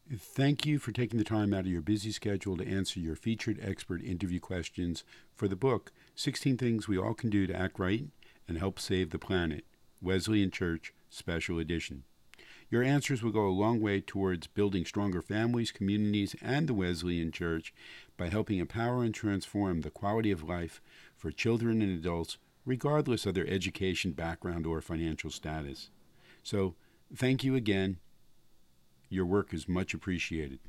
Thank you for taking the time out of your busy schedule to answer your featured expert interview questions for the book, 16 Things We All Can Do to Act Right and Help Save the Planet, Wesleyan Church Special Edition. Your answers will go a long way towards building stronger families, communities, and the Wesleyan Church by helping empower and transform the quality of life for children and adults, regardless of their education, background, or financial status. So, thank you again. Your work is much appreciated.